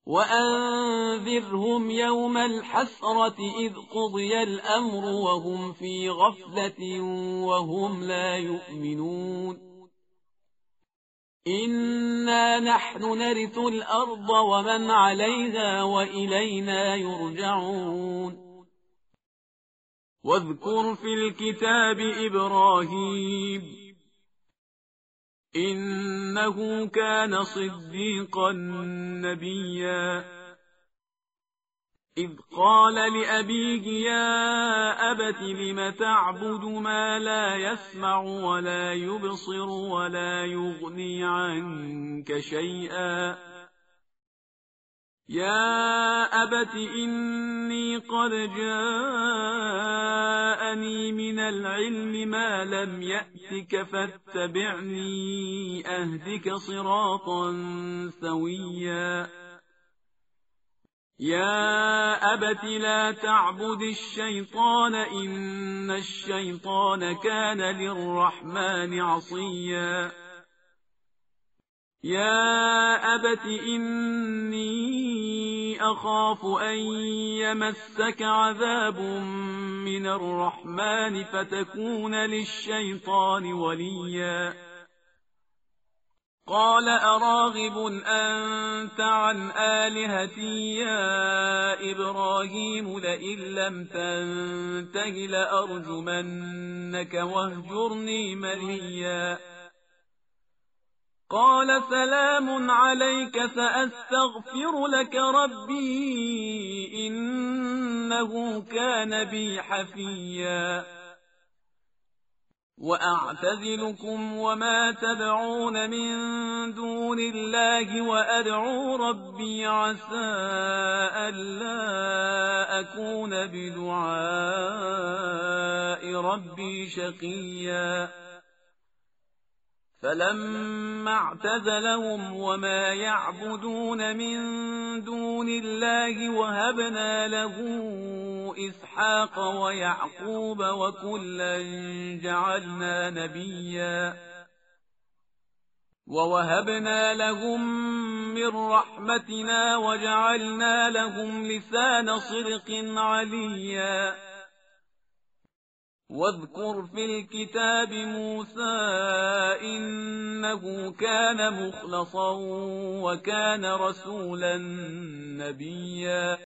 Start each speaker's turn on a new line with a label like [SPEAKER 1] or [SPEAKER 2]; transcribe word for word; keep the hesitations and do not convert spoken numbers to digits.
[SPEAKER 1] وأنذرهم يوم الحسرة إذ قضي الأمر وهم في غفلة وهم لا يؤمنون إنا نحن نرث الأرض ومن عليها وإلينا يرجعون واذكر في الكتاب إبراهيم إنه كان صديقا نبيا إذ قال لأبيه يا أبت لم تعبد ما لا يسمع ولا يبصر ولا يغني عنك شيئا يا أبت إني قد جاءني من العلم ما لم يأتك فاتبعني أهدك صراطا سويا يا أبت لا تعبد الشيطان إن الشيطان كان للرحمن عصيا يا أبت إني أخاف أن يمسك عذاب من الرحمن فتكون للشيطان وليا قال أراغب أنت عن آلهتي يا إبراهيم لئن لم تنته لأرجمنك واهجرني مليا قال سلام عليك سأستغفر لك ربي إنه كان بي حفيا وأعتزلكم وما تدعون من دون الله وأدعو ربي عسى ألا أكون بدعاء ربي شقيا فلما اعتزلهم وما يعبدون من دون الله وهبنا له إسحاق ويعقوب وكلا جعلنا نبيا ووهبنا لهم من رحمتنا وجعلنا لهم لسان صدق عليا واذكر في الكتاب موسى إنه كان مخلصا وكان رسولا نبيا